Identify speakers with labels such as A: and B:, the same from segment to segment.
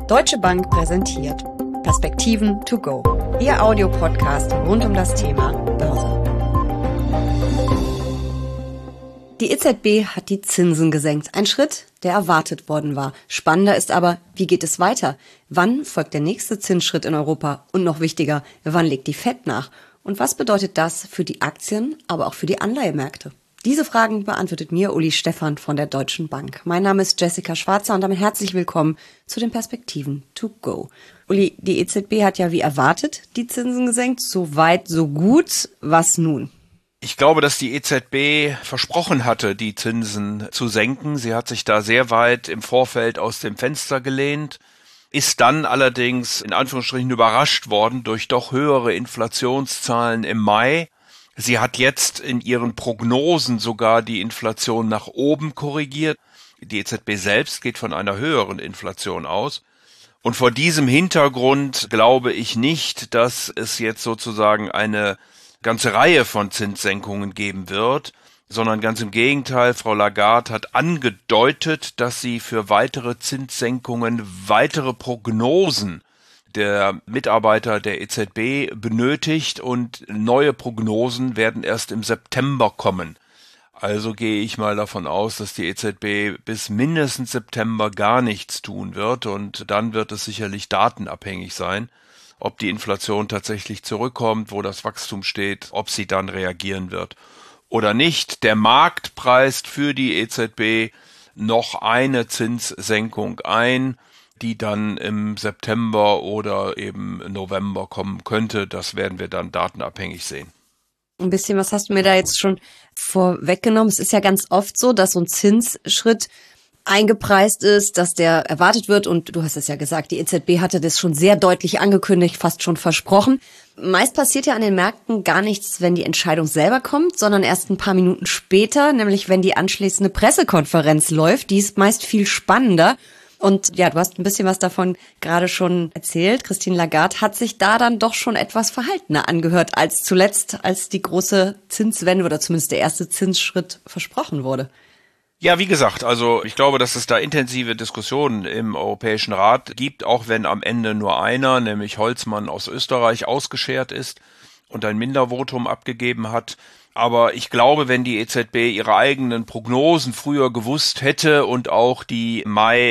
A: Deutsche Bank präsentiert Perspektiven to go, Ihr Audiopodcast rund um das Thema Börse. Die EZB hat die Zinsen gesenkt. Ein Schritt, der erwartet worden war. Spannender ist aber, wie geht es weiter? Wann folgt der nächste Zinsschritt in Europa? Und noch wichtiger, wann legt die FED nach? Und was bedeutet das für die Aktien, aber auch für die Anleihemärkte? Diese Fragen beantwortet mir Uli Stephan von der Deutschen Bank. Mein Name ist Jessica Schwarzer und damit herzlich willkommen zu den Perspektiven to go. Uli, die EZB hat ja wie erwartet die Zinsen gesenkt. So weit, so gut. Was nun?
B: Ich glaube, dass die EZB versprochen hatte, die Zinsen zu senken. Sie hat sich da sehr weit im Vorfeld aus dem Fenster gelehnt, ist dann allerdings in Anführungsstrichen überrascht worden durch doch höhere Inflationszahlen im Mai. Sie hat jetzt in ihren Prognosen sogar die Inflation nach oben korrigiert. Die EZB selbst geht von einer höheren Inflation aus. Und vor diesem Hintergrund glaube ich nicht, dass es jetzt sozusagen eine ganze Reihe von Zinssenkungen geben wird, sondern ganz im Gegenteil. Frau Lagarde hat angedeutet, dass sie für weitere Zinssenkungen weitere Prognosen der Mitarbeiter der EZB benötigt und neue Prognosen werden erst im September kommen. Also gehe ich mal davon aus, dass die EZB bis mindestens September gar nichts tun wird und dann wird es sicherlich datenabhängig sein, ob die Inflation tatsächlich zurückkommt, wo das Wachstum steht, ob sie dann reagieren wird oder nicht. Der Markt preist für die EZB noch eine Zinssenkung ein, die dann im September oder eben November kommen könnte. Das werden wir dann datenabhängig sehen.
A: Ein bisschen was hast du mir da jetzt schon vorweggenommen. Es ist ja ganz oft so, dass so ein Zinsschritt eingepreist ist, dass der erwartet wird und du hast es ja gesagt, die EZB hatte das schon sehr deutlich angekündigt, fast schon versprochen. Meist passiert ja an den Märkten gar nichts, wenn die Entscheidung selber kommt, sondern erst ein paar Minuten später, nämlich wenn die anschließende Pressekonferenz läuft. Die ist meist viel spannender. Und ja, du hast ein bisschen was davon gerade schon erzählt. Christine Lagarde hat sich da dann doch schon etwas verhaltener angehört als zuletzt, als die große Zinswende oder zumindest der erste Zinsschritt versprochen wurde.
B: Ja, wie gesagt, also ich glaube, dass es da intensive Diskussionen im Europäischen Rat gibt, auch wenn am Ende nur einer, nämlich Holzmann aus Österreich, ausgeschert ist und ein Mindervotum abgegeben hat. Aber ich glaube, wenn die EZB ihre eigenen Prognosen früher gewusst hätte und auch die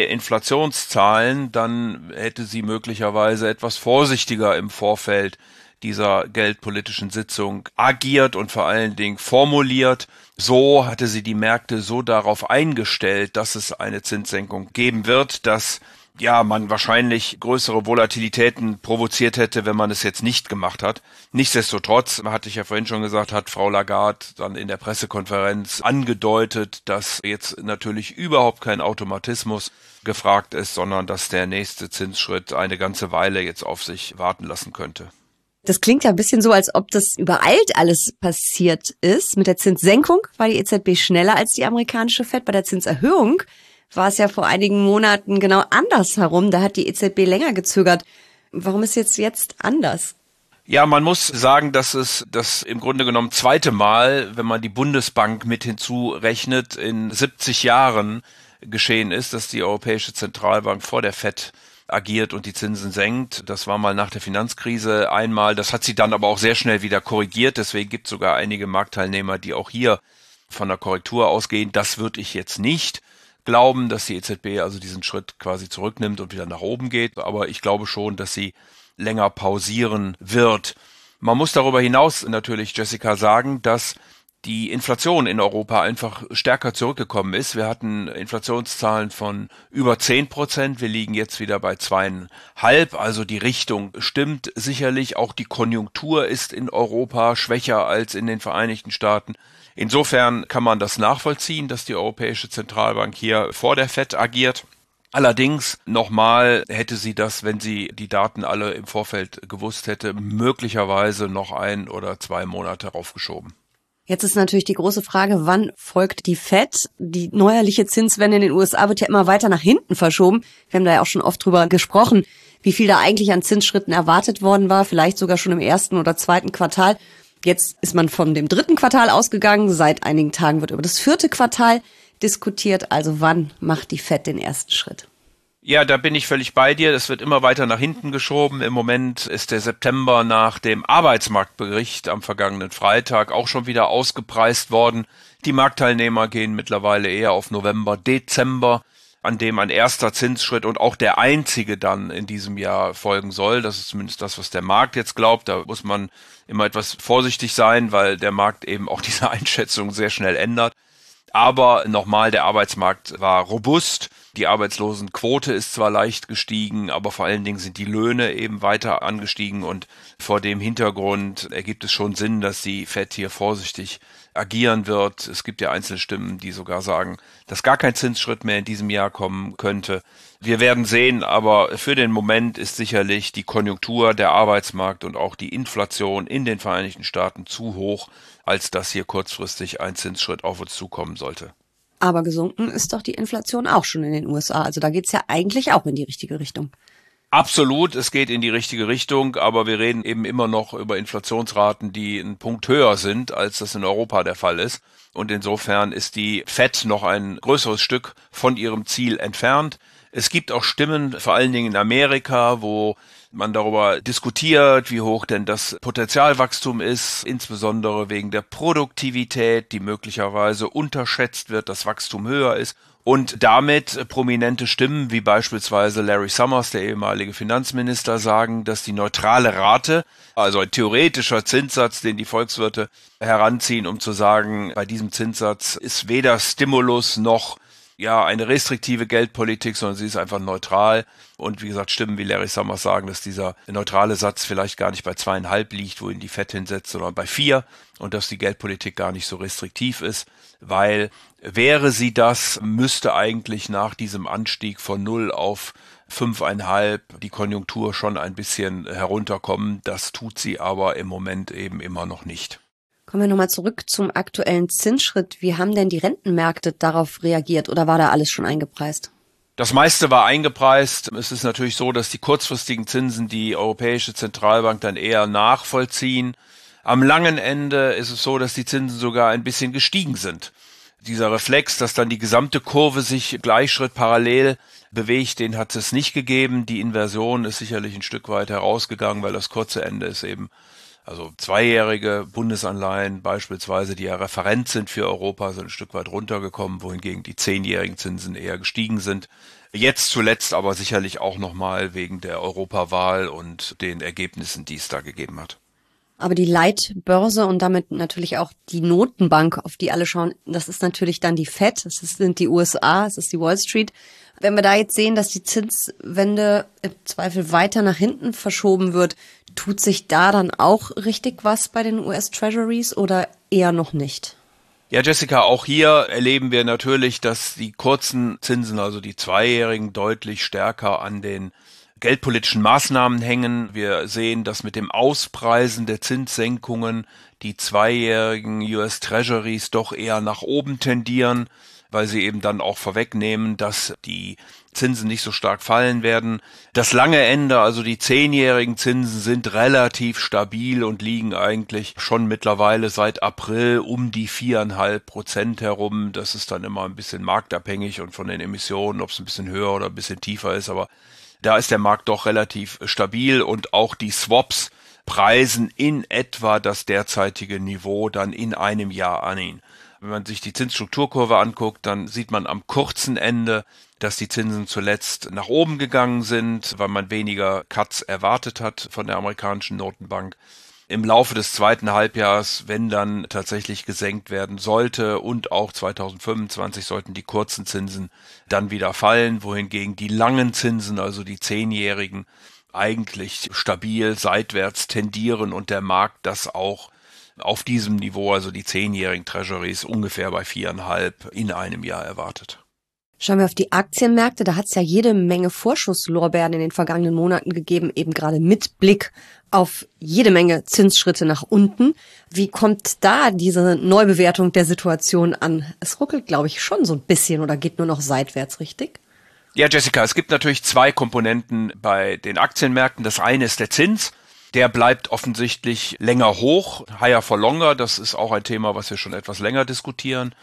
B: Mai-Inflationszahlen, dann hätte sie möglicherweise etwas vorsichtiger im Vorfeld dieser geldpolitischen Sitzung agiert und vor allen Dingen formuliert. So hatte sie die Märkte so darauf eingestellt, dass es eine Zinssenkung geben wird, dass man wahrscheinlich größere Volatilitäten provoziert hätte, wenn man es jetzt nicht gemacht hat. Nichtsdestotrotz, hatte ich ja vorhin schon gesagt, hat Frau Lagarde dann in der Pressekonferenz angedeutet, dass jetzt natürlich überhaupt kein Automatismus gefragt ist, sondern dass der nächste Zinsschritt eine ganze Weile jetzt auf sich warten lassen könnte.
A: Das klingt ja ein bisschen so, als ob das übereilt alles passiert ist. Mit der Zinssenkung war die EZB schneller als die amerikanische FED. Bei der Zinserhöhung war es ja vor einigen Monaten genau andersherum. Da hat die EZB länger gezögert. Warum ist jetzt anders?
B: Ja, man muss sagen, dass es das im Grunde genommen zweite Mal, wenn man die Bundesbank mit hinzurechnet, in 70 Jahren geschehen ist, dass die Europäische Zentralbank vor der FED agiert und die Zinsen senkt. Das war mal nach der Finanzkrise einmal. Das hat sie dann aber auch sehr schnell wieder korrigiert. Deswegen gibt es sogar einige Marktteilnehmer, die auch hier von der Korrektur ausgehen. Das würde ich jetzt nicht glauben, dass die EZB also diesen Schritt quasi zurücknimmt und wieder nach oben geht. Aber ich glaube schon, dass sie länger pausieren wird. Man muss darüber hinaus natürlich, Jessica, sagen, dass die Inflation in Europa einfach stärker zurückgekommen ist. Wir hatten Inflationszahlen von über 10%. Wir liegen jetzt wieder bei 2,5%. Also die Richtung stimmt sicherlich. Auch die Konjunktur ist in Europa schwächer als in den Vereinigten Staaten. Insofern kann man das nachvollziehen, dass die Europäische Zentralbank hier vor der FED agiert. Allerdings nochmal hätte sie das, wenn sie die Daten alle im Vorfeld gewusst hätte, möglicherweise noch 1 oder 2 Monate raufgeschoben.
A: Jetzt ist natürlich die große Frage, wann folgt die FED? Die neuerliche Zinswende in den USA wird ja immer weiter nach hinten verschoben. Wir haben da ja auch schon oft drüber gesprochen, wie viel da eigentlich an Zinsschritten erwartet worden war, vielleicht sogar schon im ersten oder zweiten Quartal. Jetzt ist man von dem 3. Quartal ausgegangen. Seit einigen Tagen wird über das 4. Quartal diskutiert. Also wann macht die FED den ersten Schritt?
B: Ja, da bin ich völlig bei dir. Das wird immer weiter nach hinten geschoben. Im Moment ist der September nach dem Arbeitsmarktbericht am vergangenen Freitag auch schon wieder ausgepreist worden. Die Marktteilnehmer gehen mittlerweile eher auf November, Dezember, an dem ein erster Zinsschritt und auch der einzige dann in diesem Jahr folgen soll. Das ist zumindest das, was der Markt jetzt glaubt. Da muss man immer etwas vorsichtig sein, weil der Markt eben auch diese Einschätzung sehr schnell ändert. Aber nochmal, der Arbeitsmarkt war robust. Die Arbeitslosenquote ist zwar leicht gestiegen, aber vor allen Dingen sind die Löhne eben weiter angestiegen und vor dem Hintergrund ergibt es schon Sinn, dass die FED hier vorsichtig agieren wird. Es gibt ja einzelne Stimmen, die sogar sagen, dass gar kein Zinsschritt mehr in diesem Jahr kommen könnte. Wir werden sehen, aber für den Moment ist sicherlich die Konjunktur, der Arbeitsmarkt und auch die Inflation in den Vereinigten Staaten zu hoch, als dass hier kurzfristig ein Zinsschritt auf uns zukommen sollte.
A: Aber gesunken ist doch die Inflation auch schon in den USA. Also da geht's ja eigentlich auch in die richtige Richtung.
B: Absolut, es geht in die richtige Richtung, aber wir reden eben immer noch über Inflationsraten, die einen Punkt höher sind, als das in Europa der Fall ist. Und insofern ist die FED noch ein größeres Stück von ihrem Ziel entfernt. Es gibt auch Stimmen, vor allen Dingen in Amerika, wo man darüber diskutiert, wie hoch denn das Potenzialwachstum ist, insbesondere wegen der Produktivität, die möglicherweise unterschätzt wird, das Wachstum höher ist. Und damit prominente Stimmen wie beispielsweise Larry Summers, der ehemalige Finanzminister, sagen, dass die neutrale Rate, also ein theoretischer Zinssatz, den die Volkswirte heranziehen, um zu sagen, bei diesem Zinssatz ist weder Stimulus noch eine restriktive Geldpolitik, sondern sie ist einfach neutral. Und wie gesagt, Stimmen wie Larry Summers sagen, dass dieser neutrale Satz vielleicht gar nicht bei 2,5 liegt, wo ihn die FED hinsetzt, sondern bei 4 und dass die Geldpolitik gar nicht so restriktiv ist, weil wäre sie das, müsste eigentlich nach diesem Anstieg von 0 auf 5,5 die Konjunktur schon ein bisschen herunterkommen. Das tut sie aber im Moment eben immer noch nicht.
A: Kommen wir nochmal zurück zum aktuellen Zinsschritt. Wie haben denn die Rentenmärkte darauf reagiert oder war da alles schon eingepreist?
B: Das meiste war eingepreist. Es ist natürlich so, dass die kurzfristigen Zinsen die Europäische Zentralbank dann eher nachvollziehen. Am langen Ende ist es so, dass die Zinsen sogar ein bisschen gestiegen sind. Dieser Reflex, dass dann die gesamte Kurve sich Gleichschritt parallel bewegt, den hat es nicht gegeben. Die Inversion ist sicherlich ein Stück weit herausgegangen, weil das kurze Ende ist eben, also zweijährige Bundesanleihen beispielsweise, die ja Referent sind für Europa, sind ein Stück weit runtergekommen, wohingegen die 10-jährigen Zinsen eher gestiegen sind. Jetzt zuletzt aber sicherlich auch nochmal wegen der Europawahl und den Ergebnissen, die es da gegeben hat.
A: Aber die Leitbörse und damit natürlich auch die Notenbank, auf die alle schauen, das ist natürlich dann die FED, sind die USA, es ist die Wall Street. Wenn wir da jetzt sehen, dass die Zinswende im Zweifel weiter nach hinten verschoben wird, tut sich da dann auch richtig was bei den US-Treasuries oder eher noch nicht?
B: Ja, Jessica, auch hier erleben wir natürlich, dass die kurzen Zinsen, also die zweijährigen, deutlich stärker an den geldpolitischen Maßnahmen hängen. Wir sehen, dass mit dem Auspreisen der Zinssenkungen die zweijährigen US Treasuries doch eher nach oben tendieren, weil sie eben dann auch vorwegnehmen, dass die Zinsen nicht so stark fallen werden. Das lange Ende, also die 10-jährigen Zinsen, sind relativ stabil und liegen eigentlich schon mittlerweile seit April um die 4,5% herum. Das ist dann immer ein bisschen marktabhängig und von den Emissionen, ob es ein bisschen höher oder ein bisschen tiefer ist, aber da ist der Markt doch relativ stabil und auch die Swaps preisen in etwa das derzeitige Niveau dann in einem Jahr an. Wenn man sich die Zinsstrukturkurve anguckt, dann sieht man am kurzen Ende, dass die Zinsen zuletzt nach oben gegangen sind, weil man weniger Cuts erwartet hat von der amerikanischen Notenbank. Im Laufe des zweiten Halbjahres, wenn dann tatsächlich gesenkt werden sollte und auch 2025 sollten die kurzen Zinsen dann wieder fallen, wohingegen die langen Zinsen, also die 10-jährigen, eigentlich stabil seitwärts tendieren und der Markt das auch auf diesem Niveau, also die 10-jährigen Treasuries, ungefähr bei 4,5 in einem Jahr erwartet.
A: Schauen wir auf die Aktienmärkte, da hat es ja jede Menge Vorschusslorbeeren in den vergangenen Monaten gegeben, eben gerade mit Blick auf jede Menge Zinsschritte nach unten. Wie kommt da diese Neubewertung der Situation an? Es ruckelt, glaube ich, schon so ein bisschen oder geht nur noch seitwärts, richtig?
B: Ja, Jessica, es gibt natürlich zwei Komponenten bei den Aktienmärkten. Das eine ist der Zins. Der bleibt offensichtlich länger hoch, higher for longer. Das ist auch ein Thema, was wir schon etwas länger diskutieren.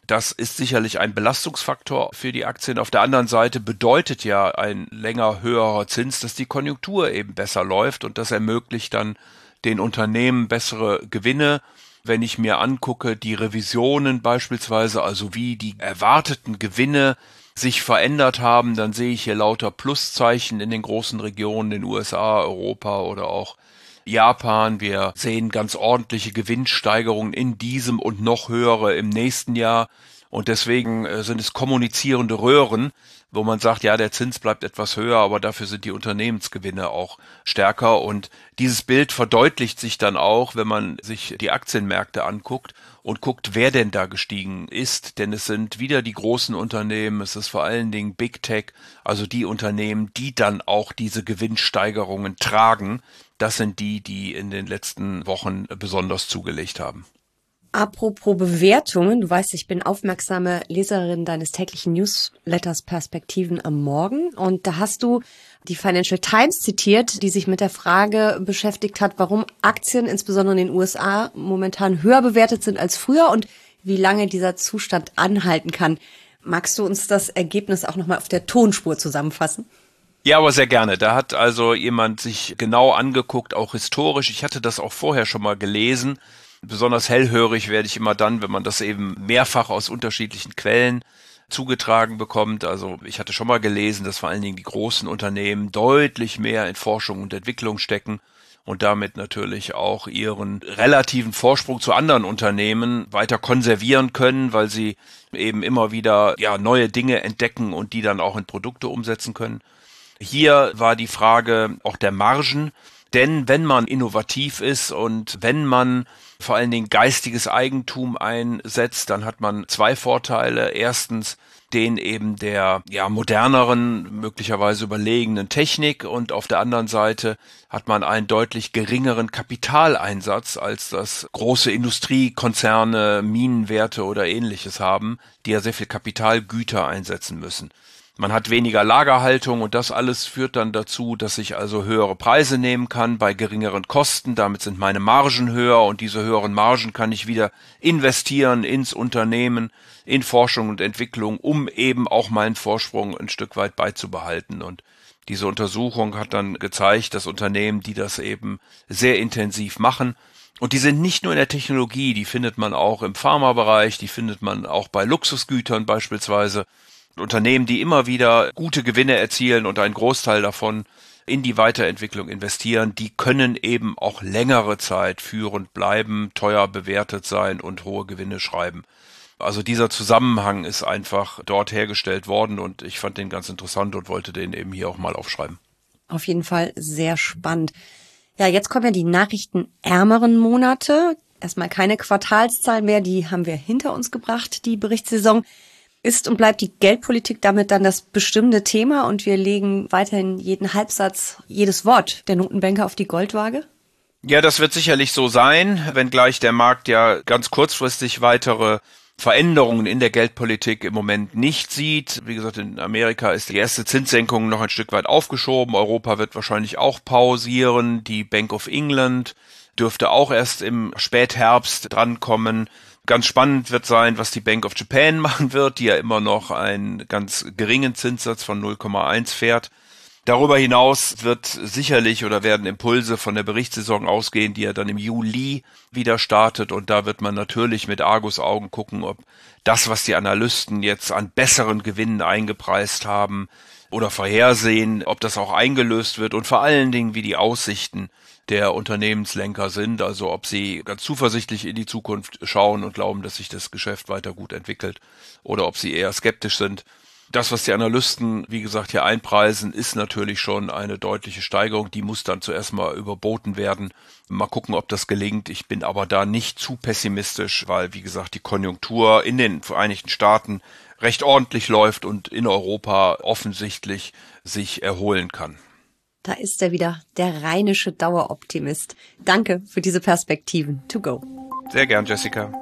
B: Das ist sicherlich ein Belastungsfaktor für die Aktien. Auf der anderen Seite bedeutet ja ein länger höherer Zins, dass die Konjunktur eben besser läuft und das ermöglicht dann den Unternehmen bessere Gewinne. Wenn ich mir angucke, die Revisionen beispielsweise, also wie die erwarteten Gewinne sich verändert haben, dann sehe ich hier lauter Pluszeichen in den großen Regionen, in den USA, Europa oder auch Japan. Wir sehen ganz ordentliche Gewinnsteigerungen in diesem und noch höhere im nächsten Jahr. Und deswegen sind es kommunizierende Röhren, wo man sagt, ja, der Zins bleibt etwas höher, aber dafür sind die Unternehmensgewinne auch stärker. Und dieses Bild verdeutlicht sich dann auch, wenn man sich die Aktienmärkte anguckt und guckt, wer denn da gestiegen ist. Denn es sind wieder die großen Unternehmen, es ist vor allen Dingen Big Tech, also die Unternehmen, die dann auch diese Gewinnsteigerungen tragen. Das sind die in den letzten Wochen besonders zugelegt haben.
A: Apropos Bewertungen, du weißt, ich bin aufmerksame Leserin deines täglichen Newsletters Perspektiven am Morgen und da hast du die Financial Times zitiert, die sich mit der Frage beschäftigt hat, warum Aktien insbesondere in den USA momentan höher bewertet sind als früher und wie lange dieser Zustand anhalten kann. Magst du uns das Ergebnis auch nochmal auf der Tonspur zusammenfassen?
B: Ja, aber sehr gerne. Da hat also jemand sich genau angeguckt, auch historisch. Ich hatte das auch vorher schon mal gelesen. Besonders hellhörig werde ich immer dann, wenn man das eben mehrfach aus unterschiedlichen Quellen zugetragen bekommt. Also ich hatte schon mal gelesen, dass vor allen Dingen die großen Unternehmen deutlich mehr in Forschung und Entwicklung stecken und damit natürlich auch ihren relativen Vorsprung zu anderen Unternehmen weiter konservieren können, weil sie eben immer wieder neue Dinge entdecken und die dann auch in Produkte umsetzen können. Hier war die Frage auch der Margen, denn wenn man innovativ ist und wenn man vor allen Dingen geistiges Eigentum einsetzt, dann hat man zwei Vorteile. Erstens den eben der moderneren, möglicherweise überlegenen Technik und auf der anderen Seite hat man einen deutlich geringeren Kapitaleinsatz, als das große Industriekonzerne, Minenwerte oder ähnliches haben, die ja sehr viel Kapitalgüter einsetzen müssen. Man hat weniger Lagerhaltung und das alles führt dann dazu, dass ich also höhere Preise nehmen kann bei geringeren Kosten. Damit sind meine Margen höher und diese höheren Margen kann ich wieder investieren ins Unternehmen, in Forschung und Entwicklung, um eben auch meinen Vorsprung ein Stück weit beizubehalten. Und diese Untersuchung hat dann gezeigt, dass Unternehmen, die das eben sehr intensiv machen, und die sind nicht nur in der Technologie, die findet man auch im Pharmabereich, die findet man auch bei Luxusgütern beispielsweise, Unternehmen, die immer wieder gute Gewinne erzielen und einen Großteil davon in die Weiterentwicklung investieren, die können eben auch längere Zeit führend bleiben, teuer bewertet sein und hohe Gewinne schreiben. Also dieser Zusammenhang ist einfach dort hergestellt worden und ich fand den ganz interessant und wollte den eben hier auch mal aufschreiben.
A: Auf jeden Fall sehr spannend. Ja, jetzt kommen ja die nachrichtenärmeren Monate. Erstmal keine Quartalszahlen mehr, die haben wir hinter uns gebracht, die Berichtssaison. Ist und bleibt die Geldpolitik damit dann das bestimmende Thema und wir legen weiterhin jeden Halbsatz, jedes Wort der Notenbanker auf die Goldwaage?
B: Ja, das wird sicherlich so sein, wenngleich der Markt ja ganz kurzfristig weitere Veränderungen in der Geldpolitik im Moment nicht sieht. Wie gesagt, in Amerika ist die erste Zinssenkung noch ein Stück weit aufgeschoben. Europa wird wahrscheinlich auch pausieren. Die Bank of England dürfte auch erst im Spätherbst drankommen. Ganz spannend wird sein, was die Bank of Japan machen wird, die ja immer noch einen ganz geringen Zinssatz von 0,1 fährt. Darüber hinaus wird sicherlich oder werden Impulse von der Berichtssaison ausgehen, die ja dann im Juli wieder startet. Und da wird man natürlich mit Argusaugen gucken, ob das, was die Analysten jetzt an besseren Gewinnen eingepreist haben oder vorhersehen, ob das auch eingelöst wird und vor allen Dingen, wie die Aussichten der Unternehmenslenker sind, also ob sie ganz zuversichtlich in die Zukunft schauen und glauben, dass sich das Geschäft weiter gut entwickelt oder ob sie eher skeptisch sind. Das, was die Analysten, wie gesagt, hier einpreisen, ist natürlich schon eine deutliche Steigerung. Die muss dann zuerst mal überboten werden. Mal gucken, ob das gelingt. Ich bin aber da nicht zu pessimistisch, weil, wie gesagt, die Konjunktur in den Vereinigten Staaten recht ordentlich läuft und in Europa offensichtlich sich erholen kann.
A: Da ist er wieder, der rheinische Daueroptimist. Danke für diese Perspektiven. To go.
B: Sehr gern, Jessica.